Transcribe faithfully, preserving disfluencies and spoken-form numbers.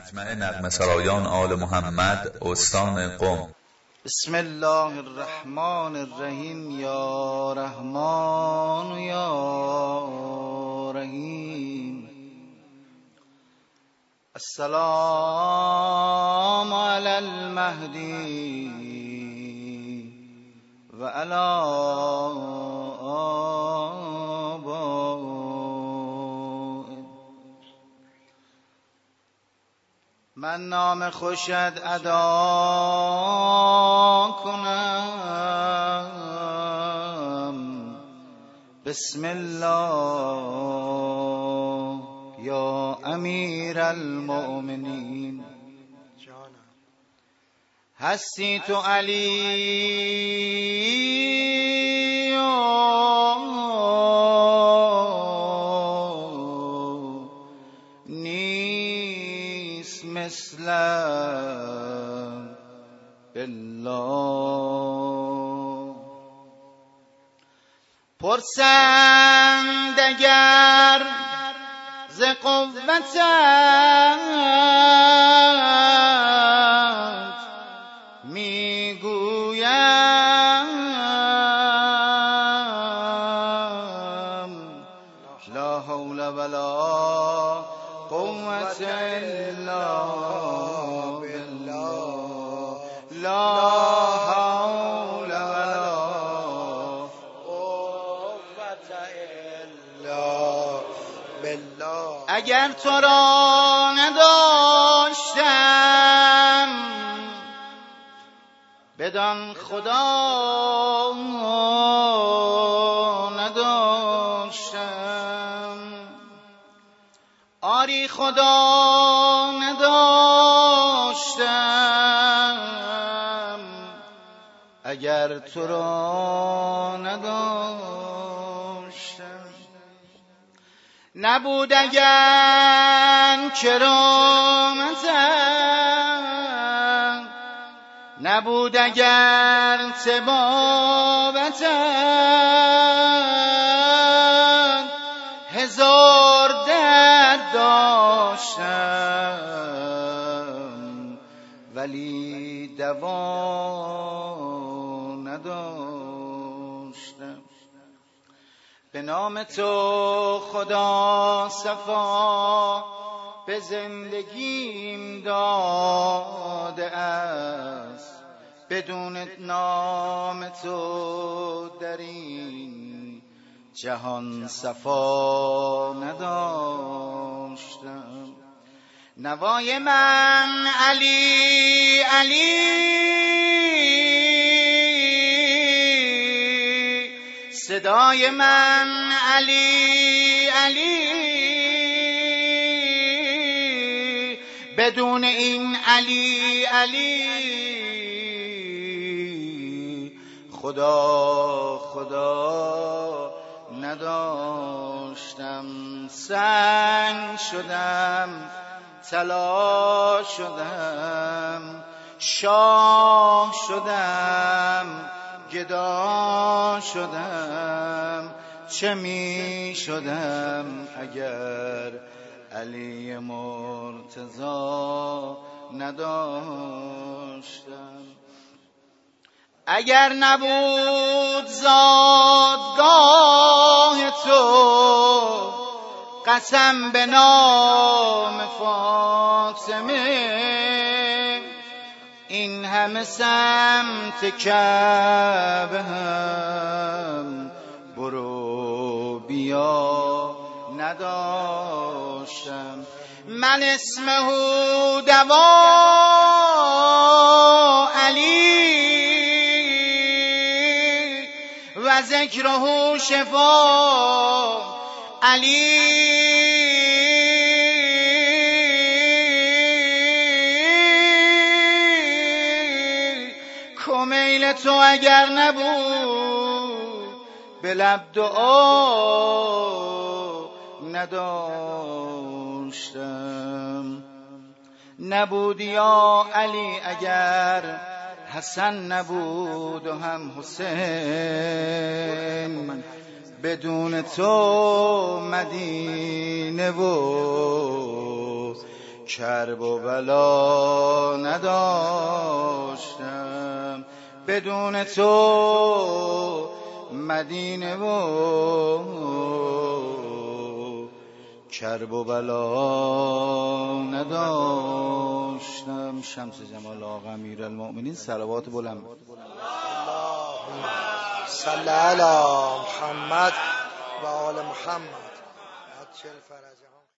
مجمع نغمه سرایان آل محمد استان قم. بسم الله الرحمن الرحیم. یا رحمان یا رحیم. السلام علی المهدی و علی آبائه. من نام خوشت ادا کنم. بسم الله یا امیر المؤمنین. هستی تو علی نیست مثل بالله. پرسند اگر ز قوتت میگویم لا حول ولا قوة الا بالله. لا حول ولا قوة الا بالله. اگر تو را نداشتم بدان خدا نداشتم. آری خدا نداشتم اگر تو را نداشتم. نبود اگر کرامتم، نبود اگر طبابتم، هزار درد داشتم ولی دوا نداشتم. به نام تو خدا صفا به زندگیم داده است، بدون نام تو در این جهان صفا نداشتم. نوای من علی علی، صدای من علی علی، بدون این علی علی خدا خدا نداشتم. سنگ شدم، طلا شدم، شاه شدم، گدا شدم. چه می شدم اگر علی مرتضی نداشتم. اگر نبود زادگاه تو، قسم به نام فاطمه، این همه سمت کعبه هم برو بیا نداشتم. من اسمه دوا علی و ذکره شفا علی. کمیل تو اگر نبود به لب دعا نداشتم. نبود یا علی اگر حسن نبود و هم حسین، بدون تو مدینه و کرب و بلا نداشتم، بدون تو مدینه و کرب و بلا نداشتم. شمس جمال آقا امیرالمؤمنین صلوات بلند. اللهم صل علی محمد و آل محمد. عجل فرجهم.